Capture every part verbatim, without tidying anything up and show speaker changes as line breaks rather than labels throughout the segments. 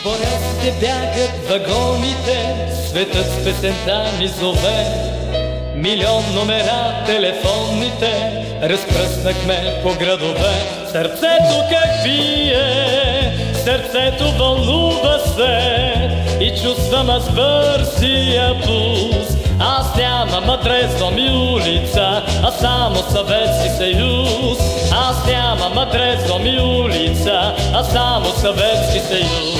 Бореците бягат вагоните, светът с песента ми зове. Милион номера телефонните разпръснахме по градове. Сърцето как бие, сърцето вълнува се и чувствам аз бързия пулс. Аз нямам адрес, дом и улица, а само Съветски съюз. Аз нямам адрес, дом и улица, а само Съветски съюз.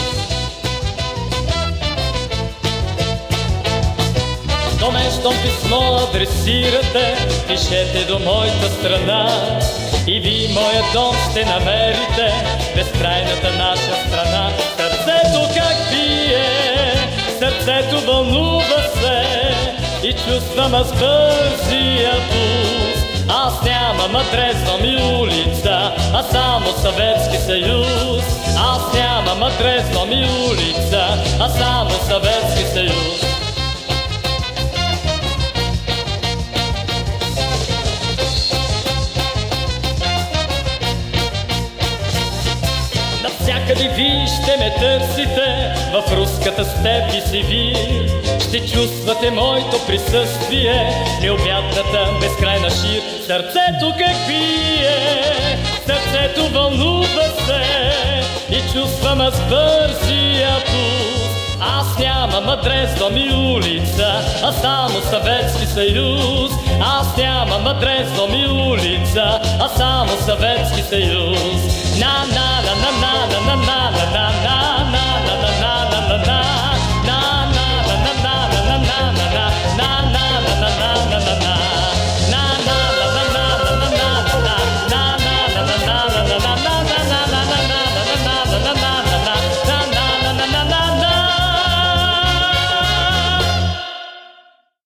До мен щом писмо адресирате, пишете до моята страна. И ви моя дом ще намерите, безкрайната наша страна. Сърцето как бие, сърцето вълнува се и чувствам аз бързия пулс. Аз нямам адрес, дом и улица, а само Съветски съюз. Аз нямам адрес, дом и улица, а само Съветски съюз. Навсякъде ви ще ме търсите, в руската степ и Сибир. Ще чувствате моето присъствие, необятната безкрайна шир. Сърцето как бие, сърцето вълнува се и чувствам аз бързия пулс. Аз нямам адрес, дом и улица, а само Съветски съюз. Аз нямам адрес, дом и улица, а само Съветски съюз. На на на на на на на на на на